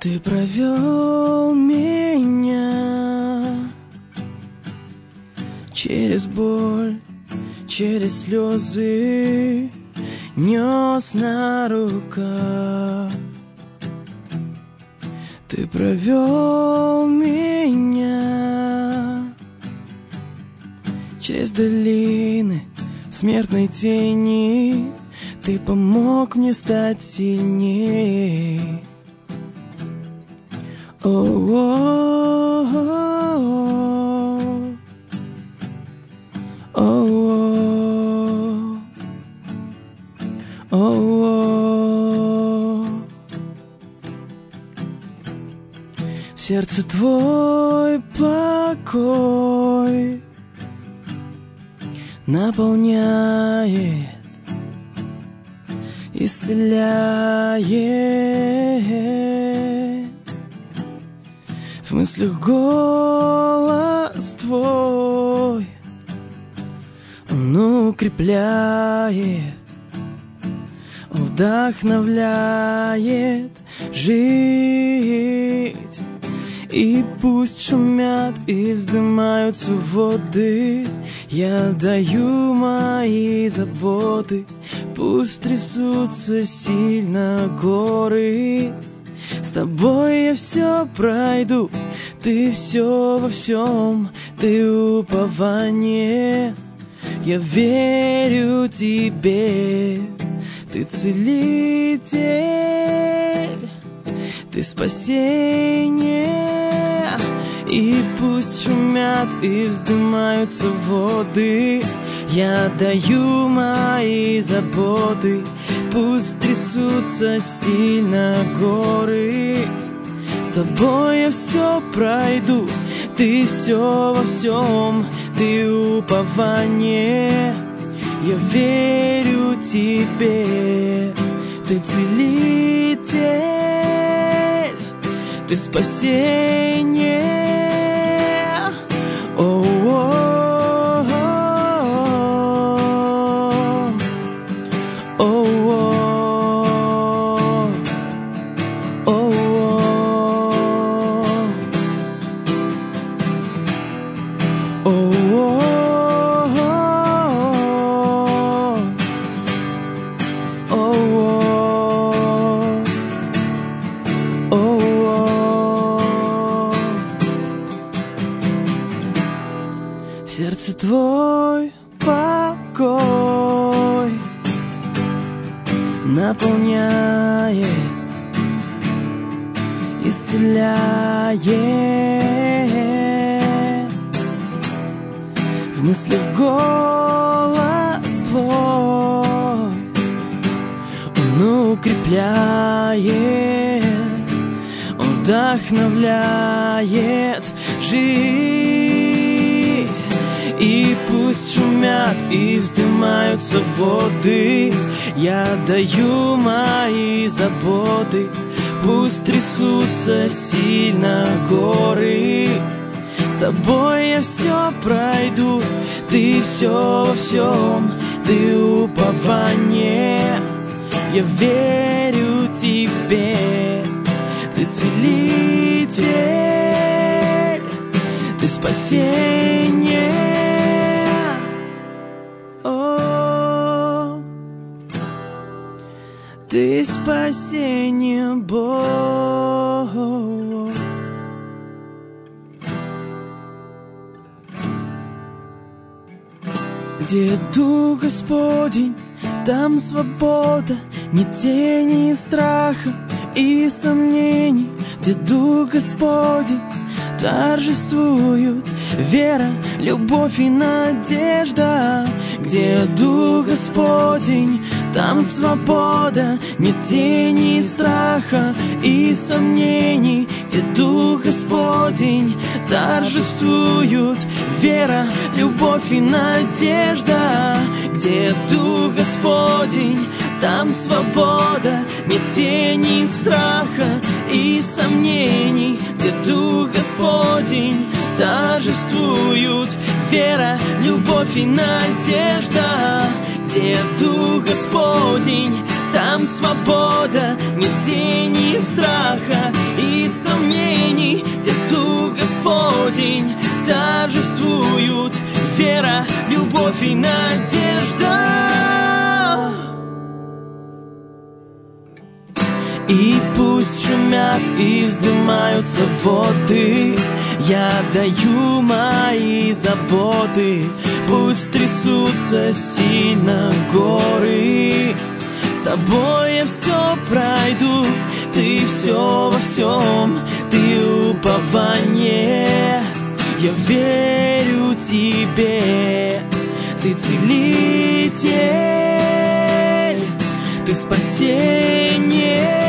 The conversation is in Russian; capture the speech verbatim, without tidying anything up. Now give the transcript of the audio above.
Ты провел меня через боль, через слезы, нес на руках. Ты провел меня через долины смертной тени. Ты помог мне стать сильней. О-о-о-о, о-о-о, о-о-о. В сердце твой покой наполняет, исцеляет. В мыслях голос твой, он укрепляет, вдохновляет жить. И пусть шумят и вздымаются воды, я даю мои заботы. Пусть трясутся сильно горы, с тобой я все пройду. Ты все во всем, ты упование. Я верю тебе, ты целитель, ты спасение. И пусть шумят и вздымаются воды, я даю мои заботы. Пусть трясутся сильно горы, с тобой я все пройду. Ты все во всем, ты упование. Я верю тебе, ты целитель, ты спасение. В сердце твой покой наполняет, исцеляет. В мыслях голос твой, он укрепляет, он вдохновляет жить. И пусть шумят и вздымаются воды, я даю мои заботы. Пусть трясутся сильно горы, с тобой я все пройду. Ты все во всем, ты упование. Я верю тебе, ты целитель, ты спасение. Ты спасение, Бог. Где Дух Господень, там свобода, ни тени страха и сомнений. Где Дух Господень, торжествуют вера, любовь и надежда. Где Дух Господень, там свобода, нет тени страха и сомнений. Где Дух Господень, торжествуют вера, любовь и надежда. Где Дух Господень, там свобода, нет тени страха и сомнений. Где Дух Господень, торжествуют вера, любовь и надежда. Где Дух Господень, там свобода, нет тени страха и вера, любовь и надежда. И пусть шумят и вздымаются воды, я даю мои заботы. Пусть трясутся сильно горы, с тобой я все пройду. Ты все во всем, ты упование. Я верю тебе, ты целитель, ты спасение.